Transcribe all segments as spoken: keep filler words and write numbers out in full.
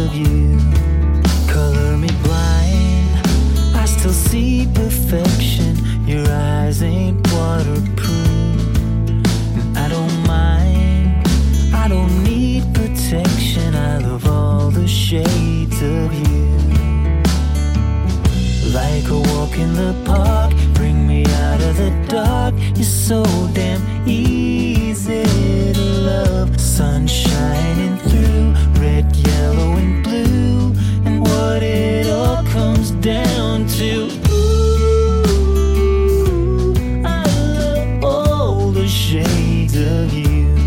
of you. Color me blind, I still see perfection. Your eyes ain't waterproof, and I don't mind. I don't need protection. I love all the shades of you. Like a walk in the park, bring me out of the dark. You're so damn easy to love. Sun shining through, red, yellow, and blue, and what it all comes down to. Ooh, I love all the shades of you.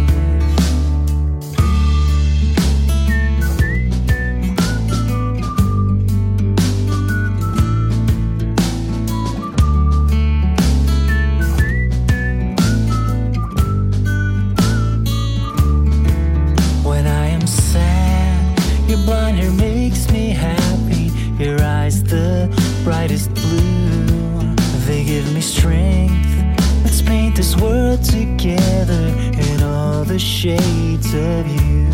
Blonde hair makes me happy. Your eyes the brightest blue. They give me strength. Let's paint this world together in all the shades of you.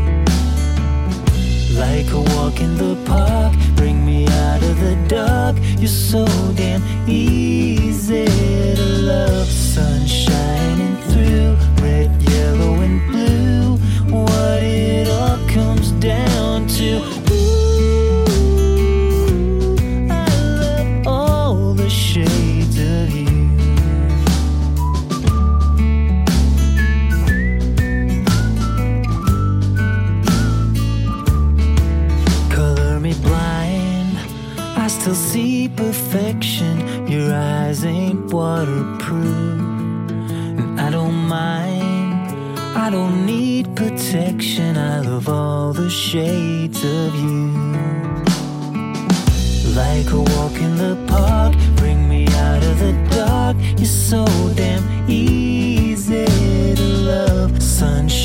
Like a walk in the park, bring me out of the dark. You're so damn easy to love. Sun shining through, red, yellow, and blue. What it all comes down to. Ooh, I love all the shades of you. Color me blind, I still see perfection. Your eyes ain't waterproof, and I don't mind. I don't need protection. I love all the shades of you. Like a walk in the park, bring me out of the dark. You're so damn easy to love. Sunshine